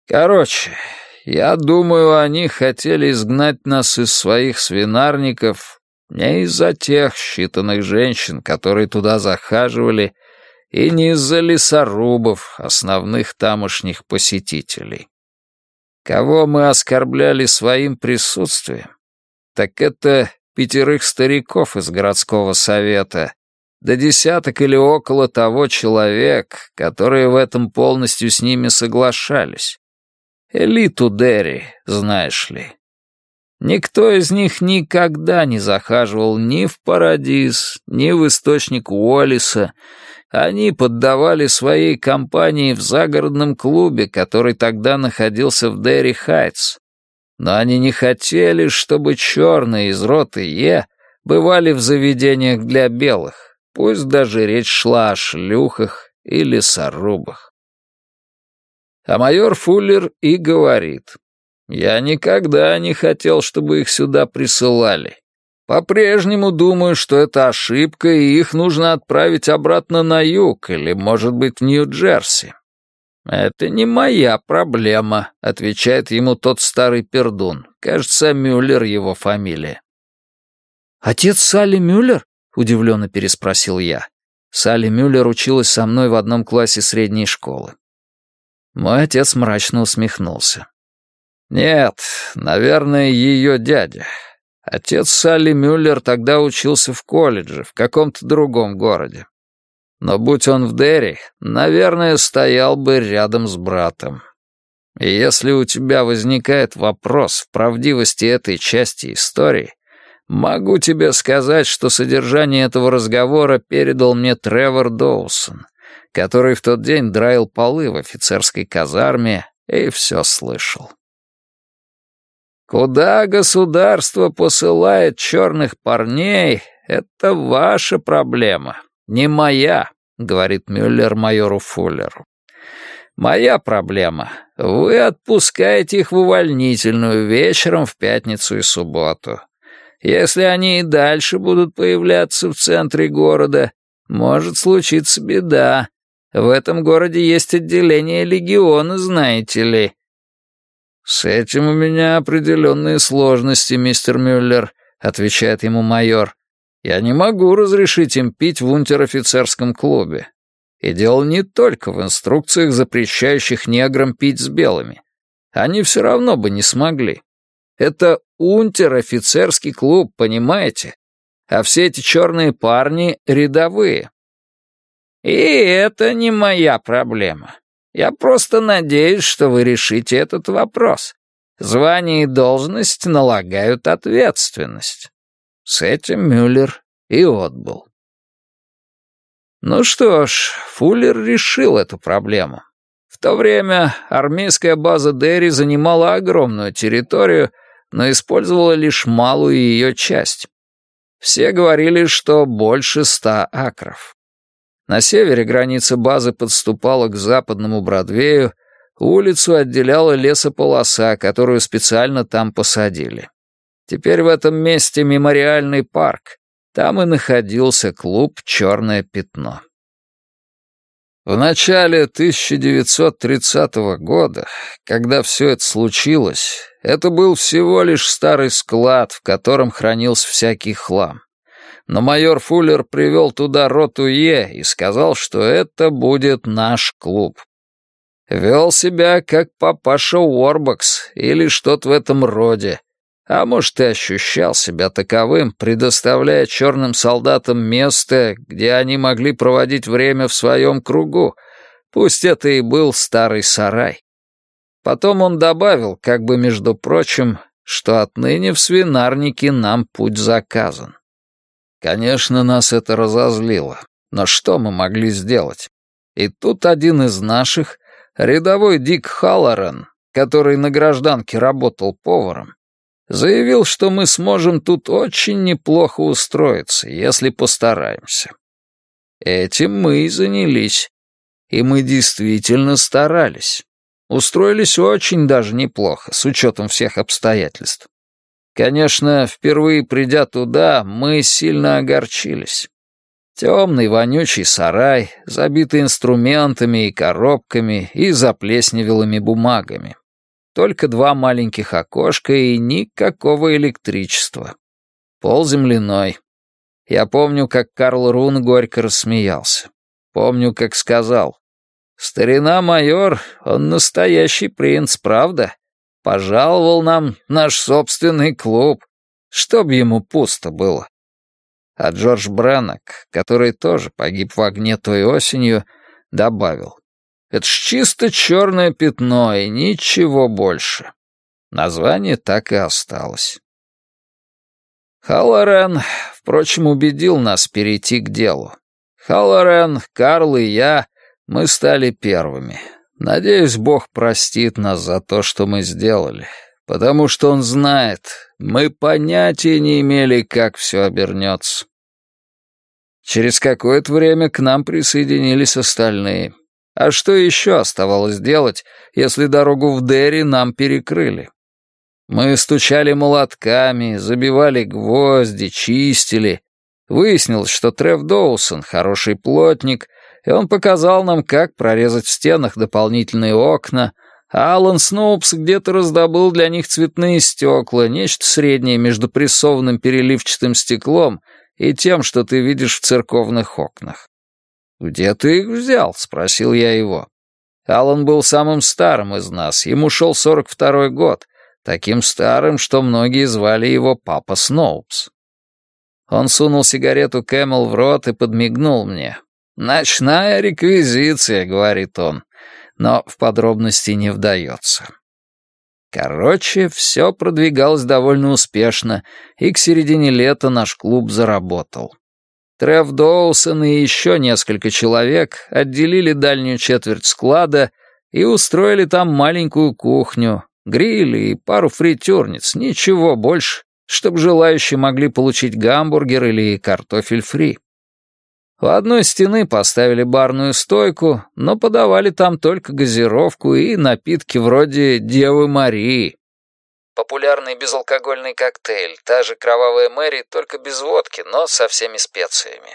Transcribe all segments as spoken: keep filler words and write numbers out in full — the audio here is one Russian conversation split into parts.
Короче, я думаю, они хотели изгнать нас из своих свинарников не из-за тех считанных женщин, которые туда захаживали, и не из-за лесорубов, основных тамошних посетителей. Кого мы оскорбляли своим присутствием, так это пятерых стариков из городского совета, да десяток или около того человек, которые в этом полностью с ними соглашались. Элиту Дерри, знаешь ли. Никто из них никогда не захаживал ни в Парадис, ни в источник Уоллиса. Они поддавали своей компании в загородном клубе, который тогда находился в Дерри Хайтс. Но они не хотели, чтобы черные из роты Е бывали в заведениях для белых, пусть даже речь шла о шлюхах и лесорубах. А майор Фуллер и говорит: «Я никогда не хотел, чтобы их сюда присылали. По-прежнему думаю, что это ошибка, и их нужно отправить обратно на юг или, может быть, в Нью-Джерси». «Это не моя проблема», — отвечает ему тот старый пердун. Кажется, Мюллер его фамилия. «Отец Салли Мюллер?» — удивленно переспросил я. Салли Мюллер училась со мной в одном классе средней школы. Мой отец мрачно усмехнулся. «Нет, наверное, ее дядя. Отец Салли Мюллер тогда учился в колледже, в каком-то другом городе. Но будь он в Дерри, наверное, стоял бы рядом с братом. И если у тебя возникает вопрос в правдивости этой части истории, могу тебе сказать, что содержание этого разговора передал мне Тревор Доусон, который в тот день драил полы в офицерской казарме и все слышал. Куда государство посылает черных парней, это ваша проблема. «Не моя», — говорит Мюллер майору Фуллеру. «Моя проблема. Вы отпускаете их в увольнительную вечером в пятницу и субботу. Если они и дальше будут появляться в центре города, может случиться беда. В этом городе есть отделение легиона, знаете ли». «С этим у меня определенные сложности, мистер Мюллер», — отвечает ему майор. «Я не могу разрешить им пить в унтер-офицерском клубе. И дело не только в инструкциях, запрещающих неграм пить с белыми. Они все равно бы не смогли. Это унтер-офицерский клуб, понимаете? А все эти черные парни — рядовые. И это не моя проблема. Я просто надеюсь, что вы решите этот вопрос. Звание и должность налагают ответственность». С этим Мюллер и отбыл. Ну что ж, Фуллер решил эту проблему. В то время армейская база Дерри занимала огромную территорию, но использовала лишь малую ее часть. Все говорили, что больше ста акров. На севере граница базы подступала к западному Бродвею, улицу отделяла лесополоса, которую специально там посадили. Теперь в этом месте мемориальный парк. Там и находился клуб «Черное пятно». В начале тысяча девятьсот тридцатого года, когда все это случилось, это был всего лишь старый склад, в котором хранился всякий хлам. Но майор Фуллер привел туда роту Е и сказал, что это будет наш клуб. Вел себя как папаша Уорбакс или что-то в этом роде. А может, и ощущал себя таковым, предоставляя черным солдатам место, где они могли проводить время в своем кругу, пусть это и был старый сарай. Потом он добавил, как бы между прочим, что отныне в свинарнике нам путь заказан. Конечно, нас это разозлило, но что мы могли сделать? И тут один из наших, рядовой Дик Халлоран, который на гражданке работал поваром, заявил, что мы сможем тут очень неплохо устроиться, если постараемся. Этим мы и занялись. И мы действительно старались. Устроились очень даже неплохо, с учетом всех обстоятельств. Конечно, впервые придя туда, мы сильно огорчились. Темный вонючий сарай, забитый инструментами и коробками и заплесневелыми бумагами. только два маленьких окошка и никакого электричества. Пол земляной. Я помню, как Карл Рун горько рассмеялся. Помню, как сказал: «Старина майор, он настоящий принц, правда? Пожаловал нам наш собственный клуб, чтоб ему пусто было». А Джордж Бреннок, который тоже погиб в огне той осенью, добавил: «Это ж чисто черное пятно и ничего больше». Название так и осталось. Халлорен, впрочем, убедил нас перейти к делу. Халлорен, Карл и я, мы стали первыми. Надеюсь, Бог простит нас за то, что мы сделали, потому что Он знает, мы понятия не имели, как все обернется. Через какое-то время к нам присоединились остальные. А что еще оставалось делать, если дорогу в Дерри нам перекрыли? Мы стучали молотками, забивали гвозди, чистили. Выяснилось, что Трев Доусон хороший плотник, и он показал нам, как прорезать в стенах дополнительные окна, а Алан Сноупс где-то раздобыл для них цветные стекла, нечто среднее между прессованным переливчатым стеклом и тем, что ты видишь в церковных окнах. «Где ты их взял?» — спросил я его. Алан был самым старым из нас, ему шел сорок второй год, таким старым, что многие звали его Папа Сноупс. Он сунул сигарету Кэмел в рот и подмигнул мне. «Ночная реквизиция», — говорит он, но в подробности не вдается. Короче, все продвигалось довольно успешно, и к середине лета наш клуб заработал. Трев Доусон и еще несколько человек отделили дальнюю четверть склада и устроили там маленькую кухню, гриль и пару фритюрниц, ничего больше, чтобы желающие могли получить гамбургер или картофель фри. У одной стены поставили барную стойку, но подавали там только газировку и напитки вроде «Девы Марии». Популярный безалкогольный коктейль, та же «Кровавая Мэри», только без водки, но со всеми специями.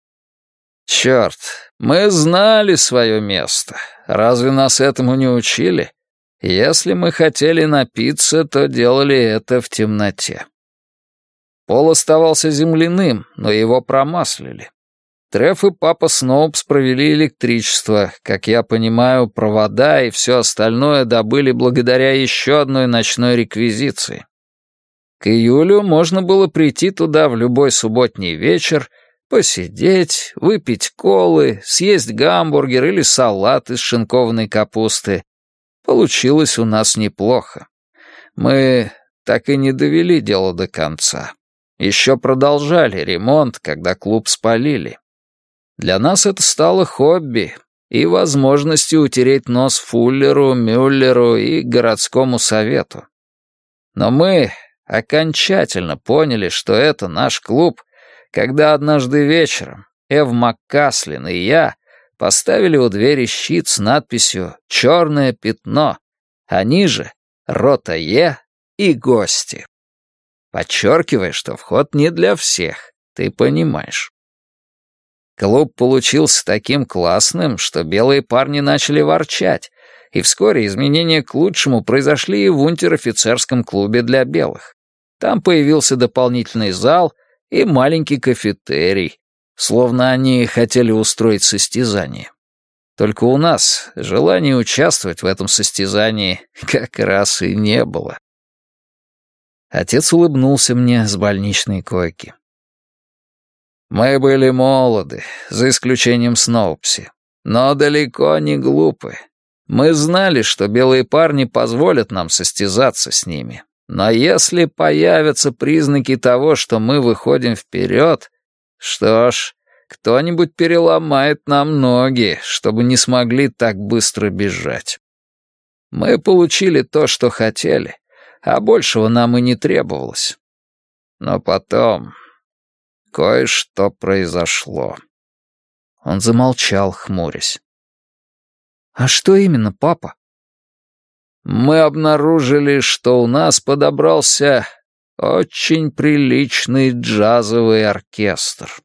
Черт, мы знали свое место. Разве нас этому не учили? Если мы хотели напиться, то делали это в темноте. Пол оставался земляным, но его промаслили. Треф и Папа Сноупс провели электричество, как я понимаю, провода и все остальное добыли благодаря еще одной ночной реквизиции. К июлю можно было прийти туда в любой субботний вечер, посидеть, выпить колы, съесть гамбургер или салат из шинкованной капусты. Получилось у нас неплохо. Мы так и не довели дело до конца. Еще продолжали ремонт, когда клуб спалили. Для нас это стало хобби и возможностью утереть нос Фуллеру, Мюллеру и городскому совету. Но мы окончательно поняли, что это наш клуб, когда однажды вечером Эв Маккаслин и я поставили у двери щит с надписью «Черное пятно», а ниже «Рота Е» и «Гости». Подчеркивая, что вход не для всех, ты понимаешь. Клуб получился таким классным, что белые парни начали ворчать, и вскоре изменения к лучшему произошли и в унтер-офицерском клубе для белых. Там появился дополнительный зал и маленький кафетерий, словно они хотели устроить состязание. Только у нас желания участвовать в этом состязании как раз и не было. Отец улыбнулся мне с больничной койки. Мы были молоды, за исключением Сноупси, но далеко не глупы. Мы знали, что белые парни позволят нам состязаться с ними. Но если появятся признаки того, что мы выходим вперед, что ж, кто-нибудь переломает нам ноги, чтобы не смогли так быстро бежать. Мы получили то, что хотели, а большего нам и не требовалось. Но потом кое-что произошло. Он замолчал, хмурясь. «А что именно, папа?» Мы обнаружили, что у нас подобрался очень приличный джазовый оркестр.